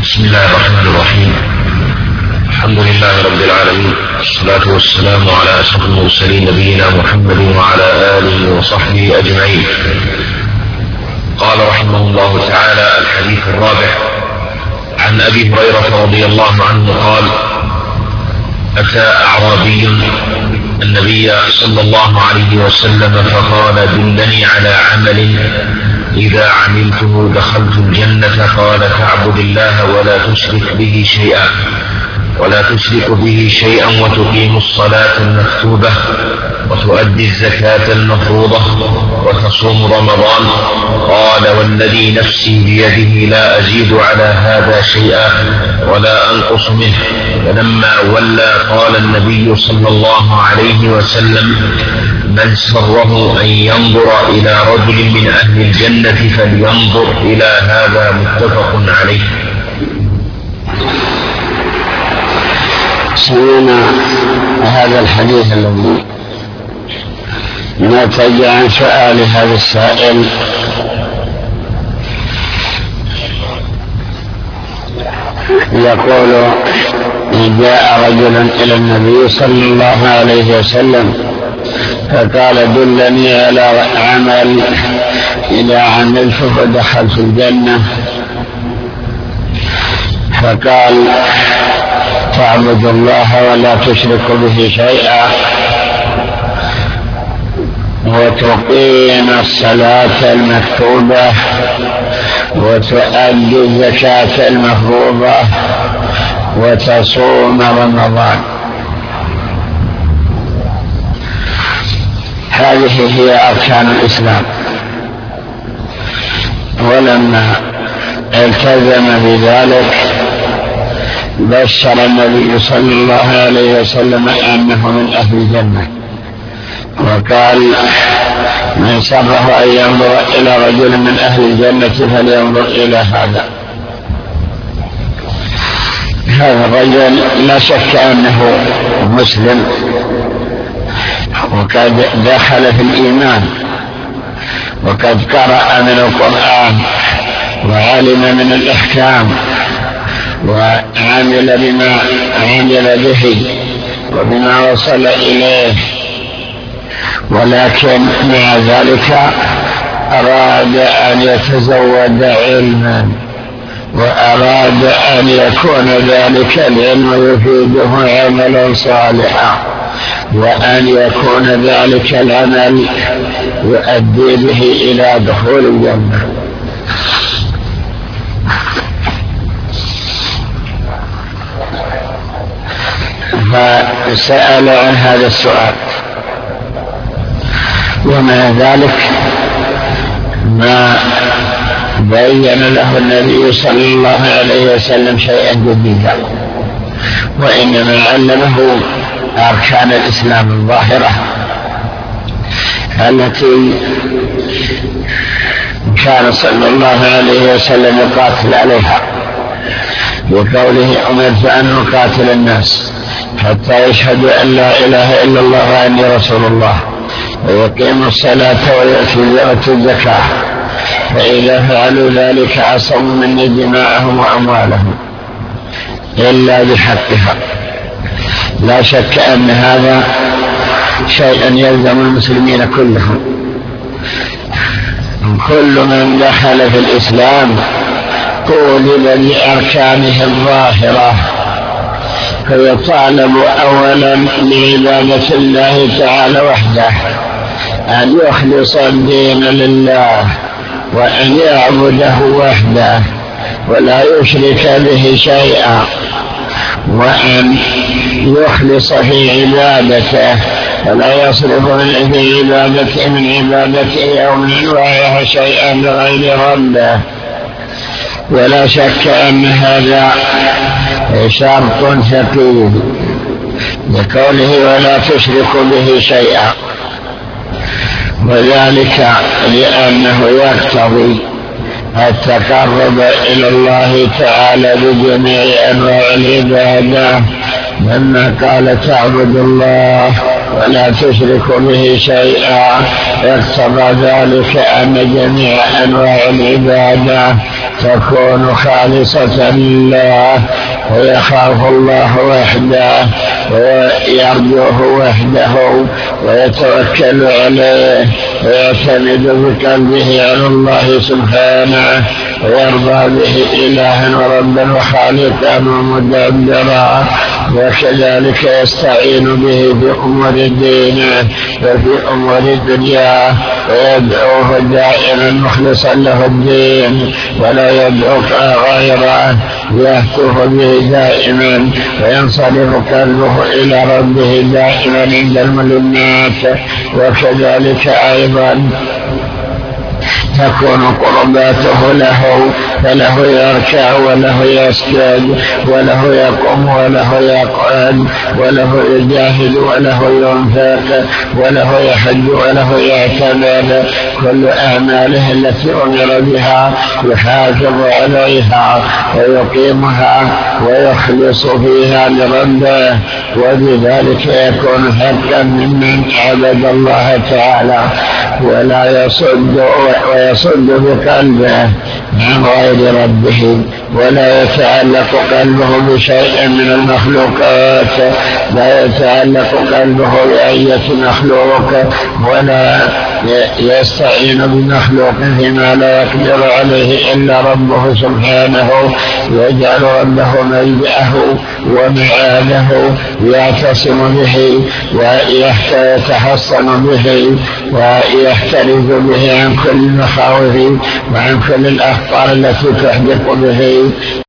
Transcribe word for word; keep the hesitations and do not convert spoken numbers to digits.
بسم الله الرحمن الرحيم. الحمد لله رب العالمين، والصلاة والسلام على أشرف المرسلين نبينا محمد وعلى آله وصحبه أجمعين. قال رحمه الله تعالى: الحديث الرابع عن أبي هريرة رضي الله عنه قال: أتى أعرابي النبي صلى الله عليه وسلم فقال: دلني على عمل إذا عملته دخلت الجنة. قال: تعبد الله ولا تشرك به شيئا ولا تشرك به شيئا وتقيم الصلاة المكتوبة وتؤدي الزكاة المفروضة وتصوم رمضان. قال: والذي نفسي بيده لا أزيد على هذا شيئا ولا أنقص منه. فلما ولى قال النبي صلى الله عليه وسلم: من سره أن ينظر إلى رجل من أهل الجنة فلينظر إلى هذا. متفق عليه. سمعنا هذا الحديث الذي نتج عن سؤال هذا السائل يقول: جاء رجل إلى النبي صلى الله عليه وسلم فقال: دلني على عمل إذا عملته فدخلت الجنة. فقال: تعبد الله ولا تشرك به شيئا وتقيم الصلاة المكتوبة وتؤدي الزكاة المفروضة وتصوم رمضان. هذه هي أركان الإسلام. ولما التزم بذلك بشر النبي صلى الله عليه وسلم أنه من أهل الجنة، وقال: من سره أن ينظر إلى رجل من أهل الجنة فلينظر إلى هذا. هذا الرجل لا شك أنه مسلم وقد دخل في الإيمان وقد قرأ من القرآن وعلم من الأحكام وعمل بما عمل به وبما وصل إليه، ولكن مع ذلك أراد أن يتزود علما وأراد أن يكون ذلك العلم يفيده عملا صالحا وأن يكون ذلك العمل يؤدي به إلى دخول الجنة. فسأل عن هذا السؤال، ومع ذلك ما بين له النبي صلى الله عليه وسلم شيئا جديدا، وإنما علمه أركان الإسلام الظاهرة التي كان صلى الله عليه وسلم يقاتل عليها بقوله: أمرت أن أقاتل الناس حتى يشهدوا أن لا إله إلا الله وأني رسول الله ويقيموا الصلاة ويؤتوا الزكاة فإذا فعلوا ذلك عصموا مني دماءهم وأموالهم إلا بحقها. لا شك أن هذا شيئا يلزم المسلمين كلهم. كل من دخل في الإسلام طولب بأركانه الظاهرة، فيطالب أولا بعبادة الله تعالى وحده، أن يخلص الدين لله وأن يعبده وحده ولا يشرك به شيئا، وأن يخلص في عبادته فلا يصرف من عبادته من عبادته أو من أنواعها شيئا لغير ربه. ولا شك أن هذا شرط ثقيل لقوله: ولا تشرك به شيئا، وذلك لأنه يقتضي التقرب إلى الله تعالى بجميع أنواع العبادة، لما قال: تعبد الله ولا تشرك به شيئا، اقتضى ذلك أن جميع أنواع العبادة تكون خالصة لله، ويخاف الله وحده ويرجوه وحده ويتوكل عليه ويعتمد بقلبه على الله سبحانه، ويرضى به إلها وربا وخالقا ومدبرا، وكذلك يستعين به في أمور دينه وفي أمور الدنيا، ويدعوه دائما مخلصا له الدين ولا يدعو غيره، يهتف به دائما وينصرف قلبه إلى ربه دائما عند الملمات. وكذلك أيضا تكون قرباته له، فله يركع وله يسجد وله يقوم وله يقعد وله يجاهد وله ينفق وله يحج وله يعتمد، كل أعماله التي أمر بها يحافظ عليها ويقيمها ويخلص فيها لربه، وبذلك يكون حقا ممن عبد الله تعالى ولا يصد ويصد بقلبه عن غير ربه، ولا يتعلق قلبه بشيء من المخلوقات، لا يتعلق قلبه بأية مخلوق ولا يستعين بمخلوق فيما لا يقدر عليه إلا ربه سبحانه، يجعل ربه ملجأه ومعاده، يعتصم به ويتحصن به ويحترز به عن كل المخاوف وعن كل الأخطار التي تحدث به.